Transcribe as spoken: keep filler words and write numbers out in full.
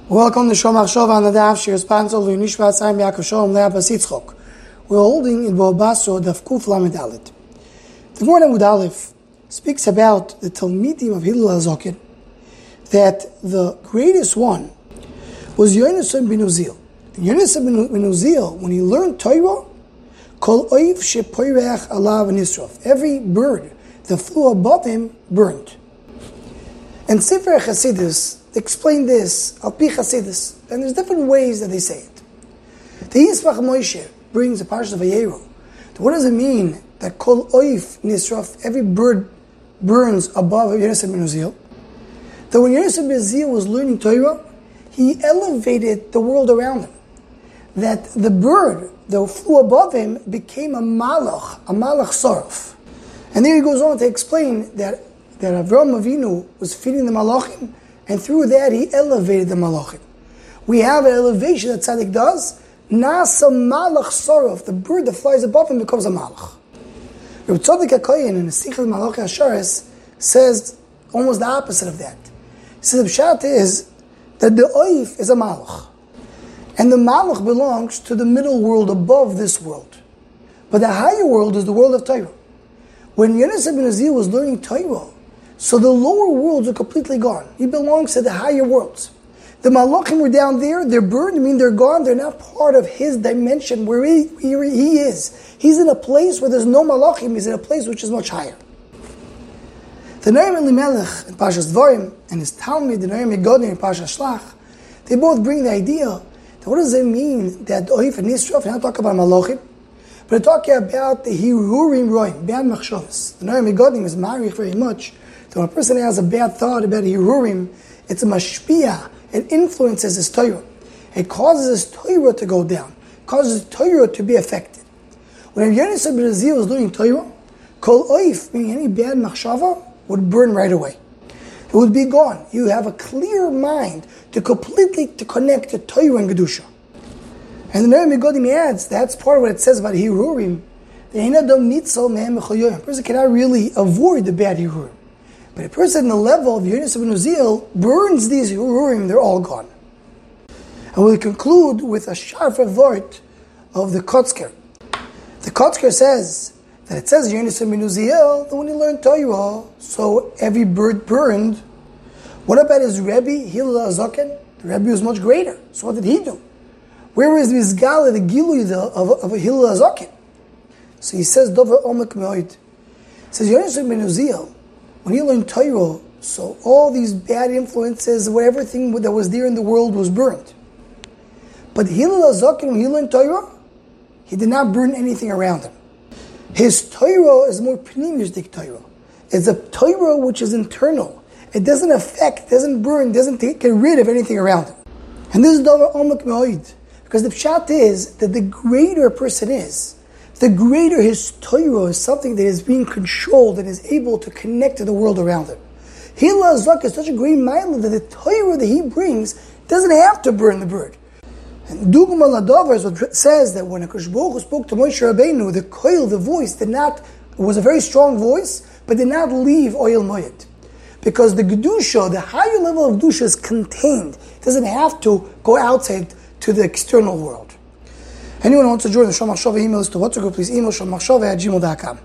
Welcome to Shom Achshava on the Daf Shir Spanzel Nishvat Chaim Yaakov Shalom Le'Abbas Yitzchok. We're holding in Boabaso Daf Kuf Lamed Aleph. The Gemara Amud Aleph speaks about the Talmidim of Hillel HaZaken, that the greatest one was Yonasan ben Uziel. Yonasan ben Uziel, when he learned Torah, Kol Oiv Shepoirech Alav Nisrof. Every bird that flew above him burned. And Sefer Chasidus explain this, Al Pi Chasidus, and there's different ways that they say it. The Yisbach Moshe brings a parsha of Vayeru. What does it mean that Kol Oif Nisraf, every bird burns above Yonasan ben Uziel? That when Yonasan ben Uziel was learning Torah, he elevated the world around him. That the bird that flew above him became a malach, a malach saraf. And there he goes on to explain that, that Avraham Avinu was feeding the malachim, and through that, he elevated the malachim. We have an elevation that tzaddik does. Nasa malach saraf, the bird that flies above him becomes a malach. Reb Tzaddik HaKohen in the Sichel Malach HaSharis says almost the opposite of that. He says the pshat is that the oif is a malach, and the malach belongs to the middle world above this world. But the higher world is the world of Torah. When Yonasan ben Uziel was learning Torah, so the lower worlds are completely gone. He belongs to the higher worlds. The malachim were down there, they're burned, I mean they're gone, they're not part of his dimension where he, where he is. He's in a place where there's no malachim, he's in a place which is much higher. The Noam Elimelech in Pashas Dvarim and his Talmud, the Noam Megodin in Pashas Shlach, they both bring the idea that what does it mean that Oif and Nisraf, not talk about malachim, but they're talking about the Hirurim Roim, bad machshavas. The Noam Megodin is marich very much. So when a person has a bad thought about Hirurim, it's a mashpia. It influences his Torah. It causes his Torah to go down. It causes his Torah to be affected. When Yonasan ben Uziel was doing Torah, Kol Oif, meaning any bad machshava, would burn right away. It would be gone. You have a clear mind to completely to connect to Torah and Kedusha. And the Noam Megodim adds, that's part of what it says about Hirurim. A person cannot really avoid the bad Hirurim. But a person in the level of Yonasan ben Uziel burns these Hirurim, they're all gone. And we'll conclude with a sharp vort of the Kotzker. The Kotzker says that it says Yonasan ben Uziel that when he learned Torah, so every bird burned. What about his Rebbe, Hillel HaZaken? The Rebbe was much greater. So what did he do? Where is the Mizgala, the Gilui of, of, of Hillel HaZaken? So he says, Dover Omek Me'od. He says Yonasan ben Uziel, when he learned Torah, so all these bad influences, everything that was there in the world was burned. But Hillel HaZaken, when he learned Torah, he did not burn anything around him. His Torah is more pneumistic Torah. It's a Torah which is internal. It doesn't affect, doesn't burn, doesn't take, get rid of anything around him. And this is Dover Omek Me'od. Because the pshat is that the greater a person is, the greater his Torah is something that is being controlled and is able to connect to the world around him. Hillel HaZaken is such a great mile that the Torah that he brings doesn't have to burn the bird. And Dugma Ladavar is what says that when HaKadosh Baruch Hu spoke to Moshe Rabbeinu, the koil, the voice, did not, was a very strong voice, but did not leave Oyel Moed. Because the Gedusha, the higher level of Gedusha is contained. It doesn't have to go outside to the external world. Anyone who wants to join the Shom Achshava email list to WhatsApp group, please email shom achshava at gmail dot com.